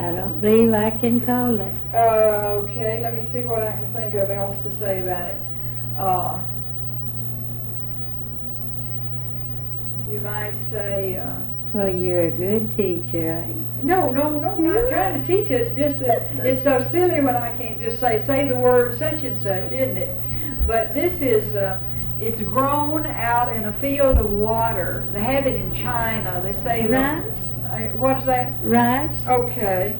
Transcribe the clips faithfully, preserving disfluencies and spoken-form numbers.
I don't believe I can call that. Uh, okay, let me see what I can think of else to say about it. Uh, you might say, uh, Well, you're a good teacher. I, no, no, no, I'm not trying to teach you. It's just that it's so silly when I can't just say, say the word such and such, isn't it? But this is, uh, it's grown out in a field of water. They have it in China. They say Rice? Uh, what's that? Rice? Okay.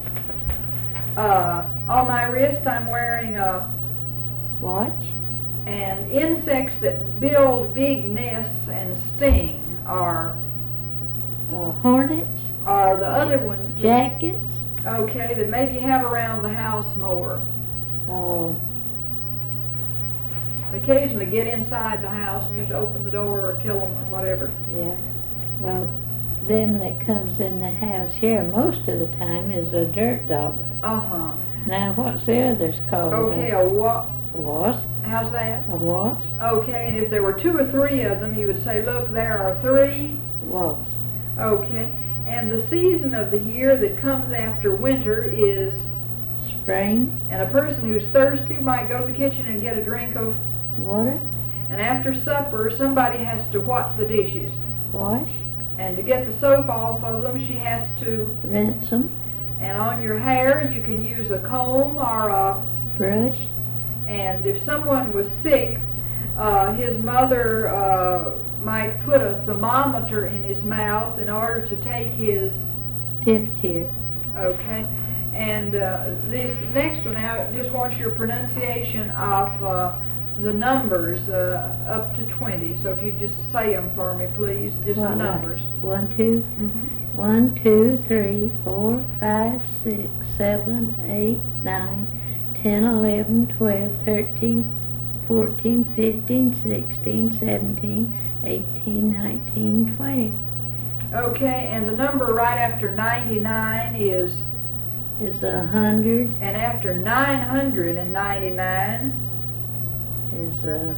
Uh, on my wrist I'm wearing a Watch? and insects that build big nests and sting are Uh, hornets? are the other ones. that- Jackets? Okay, that maybe you have around the house more. Oh, Occasionally get inside the house and you have to open the door or kill them or whatever. yeah. Well, them that comes in the house here most of the time is a dirt dauber. Uh-huh. Now, what's the others called? Okay, A a wa- wasp? how's that? A wasp? Okay, and if there were two or three of them, you would say, look, there are three. Wasp. Okay, and the season of the year that comes after winter is, Spring? and a person who's thirsty might go to the kitchen and get a drink of, Water? and after supper, somebody has to what the dishes. Wash? And to get the soap off of them, she has to, Rinse them? and on your hair, you can use a comb or a, Brush? and if someone was sick, uh, his mother uh, might put a thermometer in his mouth in order to take his, Diphtheria? okay, and uh, this next one, I just want your pronunciation of uh, the numbers uh, up to twenty, so if you just say them for me, please, just the What, like numbers. One, two, Mm-hmm. one, two, three, four, five, six, seven, eight, nine, ten, eleven, twelve, thirteen, fourteen, fifteen, sixteen, seventeen, eighteen, nineteen, twenty. Okay, and the number right after ninety-nine is, Is a hundred, and after nine hundred ninety-nine, is a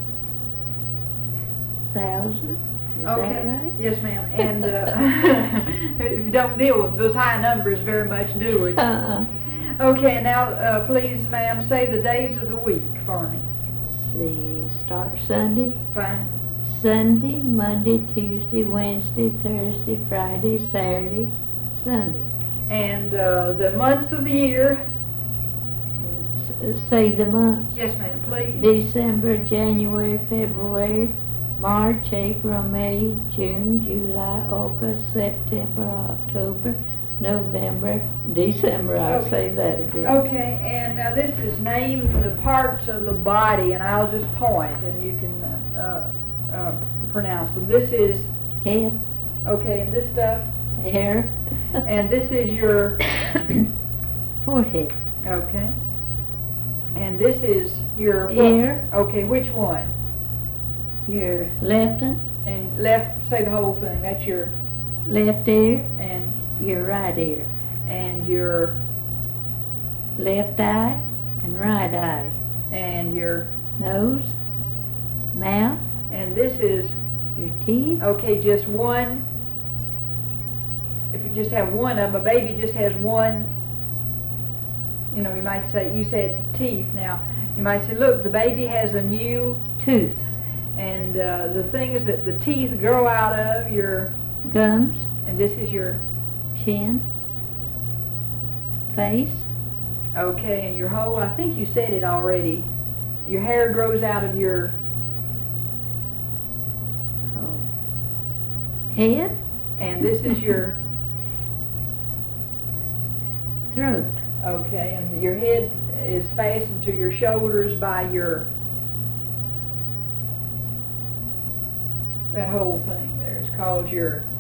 thousand. Is okay, that right? yes ma'am, and uh, you don't deal with those high numbers very much, do we? Uh-uh. Okay, now uh, please ma'am, say the days of the week for me. See, start Sunday. Fine. Sunday, Monday, Tuesday, Wednesday, Thursday, Friday, Saturday, Sunday. And uh, the months of the year, S- say the months. yes ma'am, please. December, January, February, March, April, May, June, July, August, September, October, November, December. I'll Okay. say that again. Okay, and now this is name the parts of the body, and I'll just point, and you can uh, uh, pronounce them. This is, Head, okay, and this stuff, hair, and this is your, forehead, okay, and this is your what? ear, Okay, which one? your left one, And left, say the whole thing. That's your, left ear, and your right ear, and your, left eye, and right eye, and your, nose, mouth, and this is, your teeth, okay, just one. If you just have one of them, a baby just has one, you know, you might say, you said teeth. Now, you might say, look, the baby has a new tooth. And uh, the things that the teeth grow out of, your, gums, and this is your, chin, face, okay, and your whole, I think you said it already, your hair grows out of your, oh, head, and this is your, throat, okay, and your head is fastened to your shoulders by your, that whole thing there is called your,